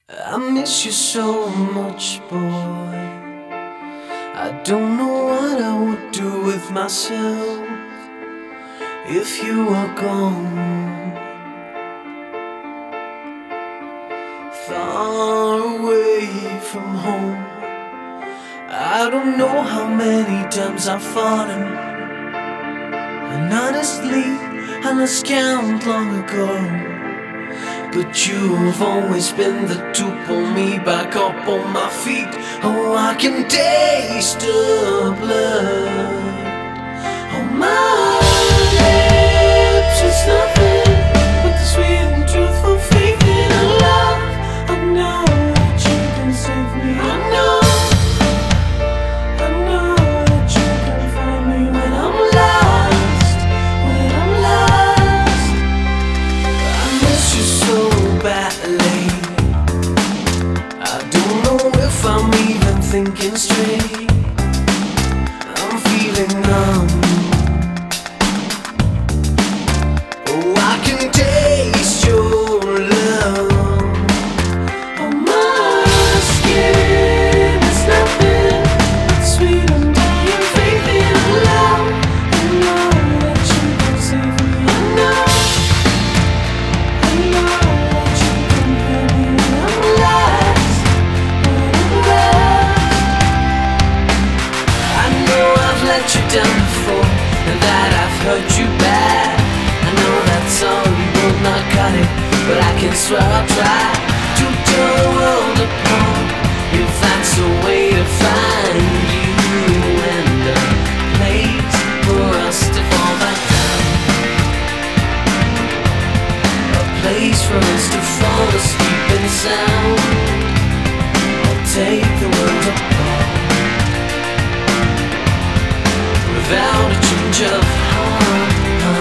I miss you so much, boy. I don't know what I would do with myself if you were gone. Far away from home, I don't know how many times I've fallen, and honestly I lost count long ago. But you've always been the to pull me back up on my feet. Oh, I can taste the blood on my lips. It's nothing but the sweet and truthful faith in a love. I know that you can save me. I know that you can find me when I'm lost. When I'm lost, I miss you so badly. I don't know if I'm even thinking straight. I'm feeling numb. Oh, I can taste your love on my skin. It's nothing but sweet and dying faith in love. I know that you can save me. I know that you can help me when I'm lost. When I'm lost, I know I've let you down before, and that I've hurt you bad. I know that's all, you will not cut it, but I can swear I'll try to turn the world apart if that's a way to find you and a place for us to fall back down. A place for us to fall asleep in sound. I'll take the world apart without a change of heart.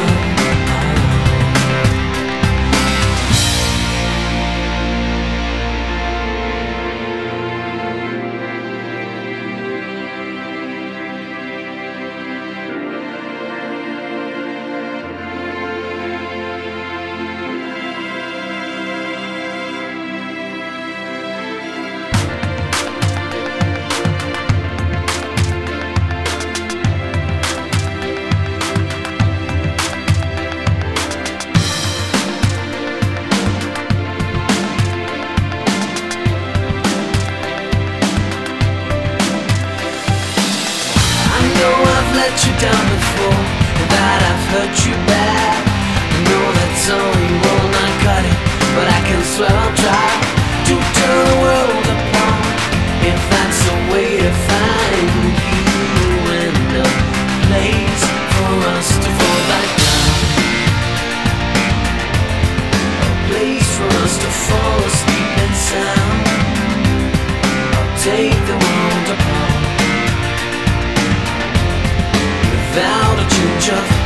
Let you down before, and that I've hurt you bad. I know that's all, you will not cut it, but I can swear I'll try to turn the world apart if that's a way to find you and a place for us to fall back down. A place for us to fall asleep in sound. I'll take the world apart without a change of